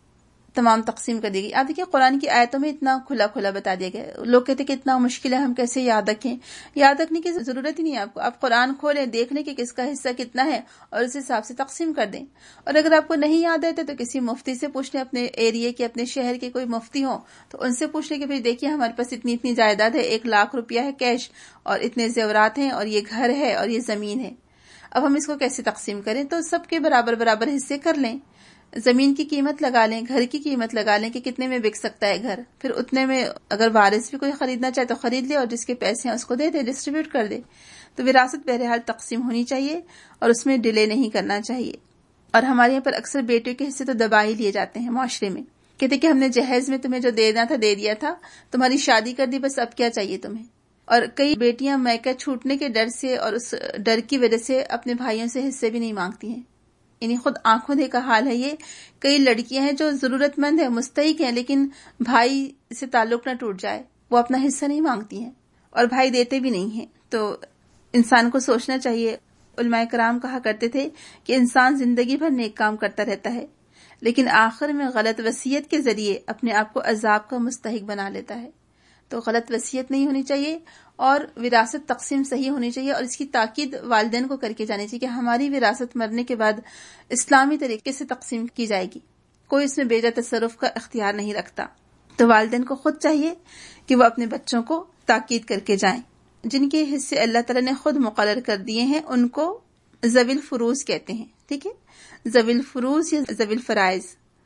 تمام تقسیم کر دی گئی. آپ دیکھیں قرآن کی آیتوں میں اتنا کھلا کھلا بتا دیا گیا. لوگ کہتے کہ اتنا مشکل ہے، ہم کیسے یاد رکھیں. یاد رکھنے کی ضرورت ہی نہیں ہے آپ کو. آپ قرآن کھولیں، دیکھ لیں کہ کس کا حصہ کتنا ہے اور اس حساب سے تقسیم کر دیں. اور اگر آپ کو نہیں یاد رہتا تو کسی مفتی سے پوچھ لیں، اپنے ایریے کے، اپنے شہر کے کوئی مفتی ہوں تو ان سے پوچھ لیں کہ بھئی دیکھیے ہمارے پاس اتنی جائیداد ہے، 1,00,000 روپیہ ہے کیش، اور اتنے زیورات ہیں، اور یہ گھر ہے اور یہ زمین ہے. اب ہم اس کو کیسے تقسیم کریں؟ تو سب کے برابر برابر حصے کر لیں. زمین کی قیمت لگا لیں، گھر کی قیمت لگا لیں کہ کتنے میں بک سکتا ہے گھر، پھر اتنے میں اگر وارث بھی کوئی خریدنا چاہے تو خرید لے، اور جس کے پیسے ہیں اس کو دے دے، ڈسٹریبیوٹ کر دے. تو وراثت بہرحال تقسیم ہونی چاہیے اور اس میں ڈیلے نہیں کرنا چاہیے. اور ہمارے یہاں پر اکثر بیٹے کے حصے تو دبا ہی لیے جاتے ہیں معاشرے میں، کہتے کہ ہم نے جہیز میں تمہیں جو دینا تھا دے دیا تھا، تمہاری شادی کر دی، بس اب کیا چاہیے تمہیں. اور کئی بیٹیاں میکہ چھوٹنے کے ڈر سے اور اس ڈر کی وجہ سے اپنے بھائیوں سے حصے بھی نہیں مانگتی ہیں. یعنی خود آنکھوں دیکھا حال ہے یہ. کئی لڑکیاں ہیں جو ضرورت مند ہیں، مستحق ہیں، لیکن بھائی سے تعلق نہ ٹوٹ جائے وہ اپنا حصہ نہیں مانگتی ہیں اور بھائی دیتے بھی نہیں ہیں. تو انسان کو سوچنا چاہیے. علماء کرام کہا کرتے تھے کہ انسان زندگی بھر نیک کام کرتا رہتا ہے لیکن آخر میں غلط وصیت کے ذریعے اپنے آپ کو عذاب کا مستحق بنا لیتا ہے. تو غلط وصیت نہیں ہونی چاہیے اور وراثت تقسیم صحیح ہونی چاہیے، اور اس کی تاکید والدین کو کر کے جانی چاہیے کہ ہماری وراثت مرنے کے بعد اسلامی طریقے سے تقسیم کی جائے گی، کوئی اس میں بیجا تصرف کا اختیار نہیں رکھتا. تو والدین کو خود چاہیے کہ وہ اپنے بچوں کو تاکید کر کے جائیں. جن کے حصے اللہ تعالیٰ نے خود مقرر کر دیے ہیں ان کو ذوی الفروض کہتے ہیں. ٹھیک ہے، ذوی الفروض یا ذوی الفرائض.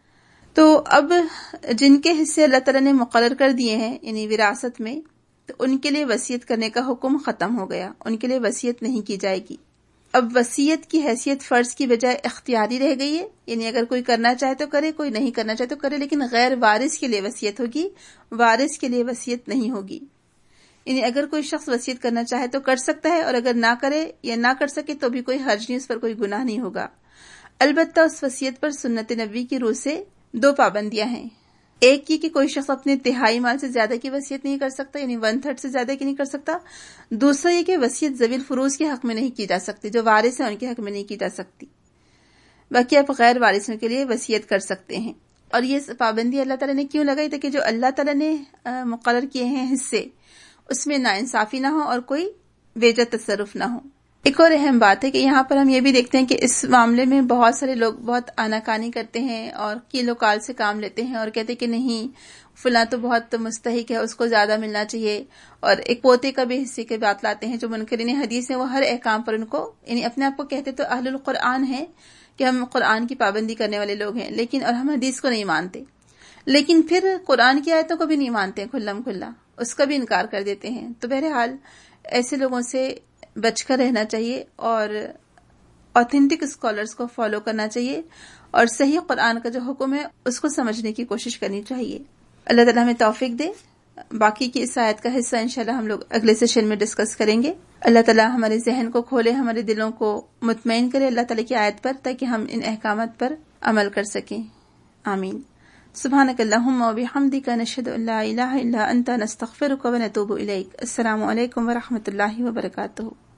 تو اب جن کے حصے اللہ تعالیٰ نے مقرر کر دیے ہیں یعنی وراثت میں، تو ان کے لیے وصیت کرنے کا حکم ختم ہو گیا، ان کے لیے وصیت نہیں کی جائے گی. اب وصیت کی حیثیت فرض کی بجائے اختیاری رہ گئی ہے، یعنی اگر کوئی کرنا چاہے تو کرے، کوئی نہیں کرنا چاہے تو کرے، لیکن غیر وارث کے لیے وصیت ہوگی، وارث کے لیے وصیت نہیں ہوگی۔ یعنی اگر کوئی شخص وصیت کرنا چاہے تو کر سکتا ہے، اور اگر نہ کرے یا نہ کر سکے تو بھی کوئی حرج نہیں، اس پر کوئی گناہ نہیں ہوگا۔ البتہ اس وصیت پر سنت نبوی کی روح سے 2 پابندیاں ہیں۔ ایک یہ کہ کوئی شخص اپنے تہائی مال سے زیادہ کی وصیت نہیں کر سکتا، یعنی 1/3 سے زیادہ کی نہیں کر سکتا۔ دوسرا یہ کہ وصیت ذوی الفروض کے حق میں نہیں کی جا سکتی، جو وارث ہیں ان کے حق میں نہیں کی جا سکتی، باقی آپ غیر وارثوں کے لیے وصیت کر سکتے ہیں۔ اور یہ پابندی اللہ تعالیٰ نے کیوں لگائی؟ تاکہ جو اللہ تعالیٰ نے مقرر کیے ہیں حصے، اس میں ناانصافی نہ ہو اور کوئی بیجا تصرف نہ ہو۔ ایک اور اہم بات ہے کہ یہاں پر ہم یہ بھی دیکھتے ہیں کہ اس معاملے میں بہت سارے لوگ بہت آناکانی کرتے ہیں اور کیلو کال سے کام لیتے ہیں اور کہتے ہیں کہ نہیں فلاں تو بہت مستحق ہے، اس کو زیادہ ملنا چاہیے، اور ایک پوتے کا بھی حصے کے بات لاتے ہیں۔ جو منکرین حدیث ہیں وہ ہر احکام پر ان کو، یعنی اپنے آپ کو کہتے تو اہل القرآن ہیں کہ ہم قرآن کی پابندی کرنے والے لوگ ہیں، لیکن اور ہم حدیث کو نہیں مانتے، لیکن پھر قرآن کی آیتوں کو بھی نہیں مانتے ہیں کھلم کھلا، اس کا بھی انکار کر دیتے ہیں۔ تو بہرحال ایسے لوگوں سے بچ کر رہنا چاہیے اور اوتھینٹک اسکالرز کو فالو کرنا چاہیے، اور صحیح قرآن کا جو حکم ہے اس کو سمجھنے کی کوشش کرنی چاہیے۔ اللہ تعالیٰ ہمیں توفیق دے۔ باقی کی اس آیت کا حصہ انشاءاللہ ہم لوگ اگلے سیشن میں ڈسکس کریں گے۔ اللہ تعالیٰ ہمارے ذہن کو کھولے، ہمارے دلوں کو مطمئن کرے اللہ تعالیٰ کی آیت پر، تاکہ ہم ان احکامات پر عمل کر سکیں۔ آمین۔ سبحانک اللہم و بحمدک، نشہد ان لا الہ الا انت، نستغفرک و نتوب الیک۔ السلام علیکم ورحمۃ اللہ وبرکاتہ۔